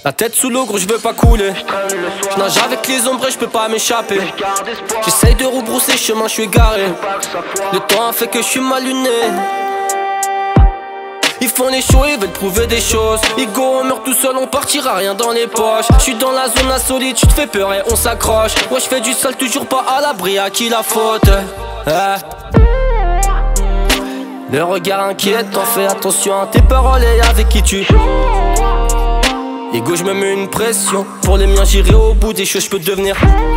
La tête sous l'eau, gros, je veux pas couler. Je nage avec les ombres et je peux pas m'échapper. J'essaye de rebrousser chemin, je suis garé. Le temps a fait que je suis mal luné. Ils font les shows, ils veulent prouver des choses. Ego, on meurt tout seul, on partira rien dans les poches. Je suis dans la zone insolite, tu te fais peur et on s'accroche. Moi je fais du sale, toujours pas à l'abri, à qui la faute? Le regard inquiète, t'en fais attention à tes paroles et avec qui tu. Ego, je me mets une pression. Pour les miens, j'irai au bout des choses, je peux devenir.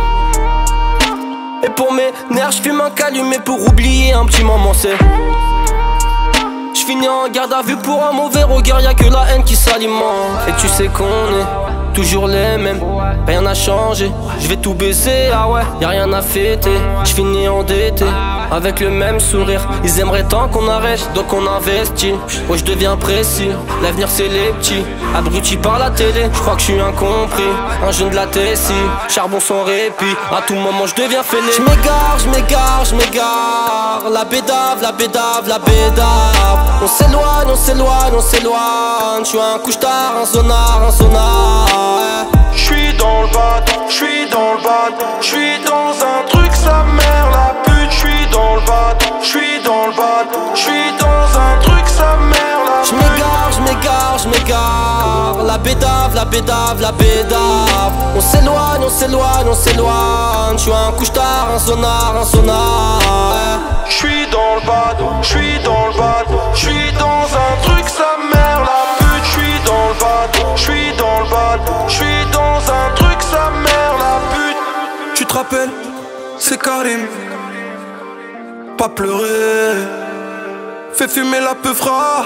Et pour mes nerfs, je fume un calumet pour oublier un petit moment, c'est. J'finis en garde à vue pour un mauvais regard, y'a que la haine qui s'alimente. Et tu sais qu'on est toujours les mêmes, rien n'a changé. J'vais tout baisser, ah ouais, y'a rien à fêter. J'finis endetté, avec le même sourire. Ils aimeraient tant qu'on arrête, donc on investit. Moi je deviens précis, l'avenir c'est les petits. Abruti par la télé, j'crois que j'suis incompris. Un jeune de la Tessie, charbon sans répit. À tout moment j'deviens fêlé. J'm'égare, j'm'égare, j'm'égare. La bédave, la bédave, la bédave. On s'éloigne, on s'éloigne, on s'éloigne. J'suis un couche-tard, un sonar, un sonar. J'suis dans le bad, j'suis dans le bad. J'suis dans un truc, sa mère la pute. J'suis dans le bad, j'suis dans le bad. J'suis dans un truc, sa mère la pute. J'm'égare, j'm'égare, j'm'égare. La bédave, la bédave, la bédave. On s'éloigne, on s'éloigne, on s'éloigne. J'suis un couche-tard, un sonar, un sonar. J'suis dans le bad, j'suis dans le bad. J'suis dans un truc, sa mère la pute. J'suis dans le bad, j'suis dans le bad. J'suis dans un truc, sa mère la pute. Tu te rappelles, c'est Karim. Pas pleurer, fais fumer la peufra.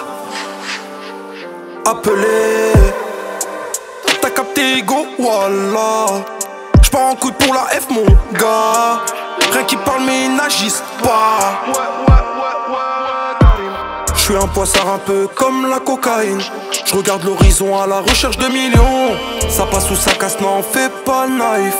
Appelé, t'as capté Ego, voilà. J'pars en couille pour la F mon gars. Rien qui parle mais ils n'agissent pas. J'suis un poissard un peu comme la cocaïne. J'regarde l'horizon à la recherche de millions. Ça passe ou ça casse, non fais pas le naïf.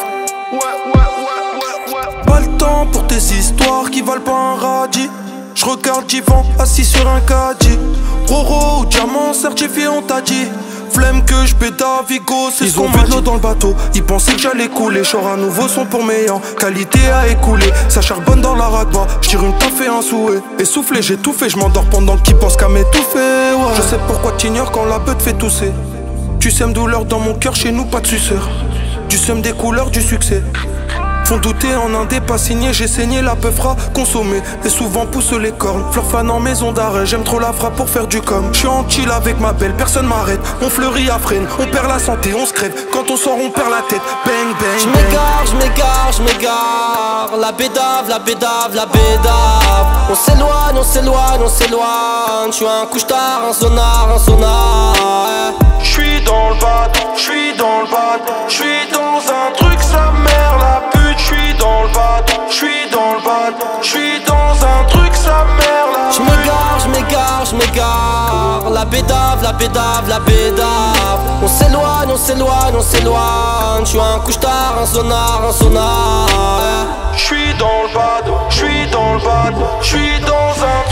Pas le temps pour tes histoires qui valent pas un radis. J'regarde Divan assis sur un caddie. Roro ou diamant certifié on t'a dit. Flemme que j'pédave Vigo, c'est ce qu'on vu de l'eau dans le bateau. Ils pensaient que j'allais couler, j'aurai un nouveau son pour meilleur. Qualité à écouler, ça charbonne dans la ragba. J'tire une taf et un souhait. Essoufflé, j'ai tout fait, j'm'endors pendant qu'ils pensent qu'à m'étouffer, ouais. Je sais pourquoi t'ignores quand la beuh te fait tousser. Tu sèmes douleur dans mon cœur, chez nous pas de suceur. Tu sèmes des couleurs du succès. Font douter en un dé pas signé, j'ai saigné la peufra consommée. Et souvent pousse les cornes, fleur fan en maison d'arrêt. J'aime trop la frappe pour faire du com. J'suis en chill avec ma belle, personne m'arrête. On fleurit à freine, on perd la santé, on se crève. Quand on sort on perd la tête, bang bang. J'm'égare, j'm'égare, j'm'égare. La bédave, la bédave, la bédave. On s'éloigne, on s'éloigne, on s'éloigne. J'suis un couche-tard, un sonar, un sonar. J'suis dans le bad, j'suis dans le bad. J'suis dans un truc, sa mère la pute. J'suis dans le bad, j'suis dans le bad. J'suis dans un truc, sa mère la pute. J'm'égare, j'm'égare, j'm'égare. La bédave, la bédave, la bédave. On s'éloigne, on s'éloigne, on s'éloigne. J'suis un couche-tard, un sonar, un sonar. J'suis dans le bad, j'suis dans le bad. J'suis dans un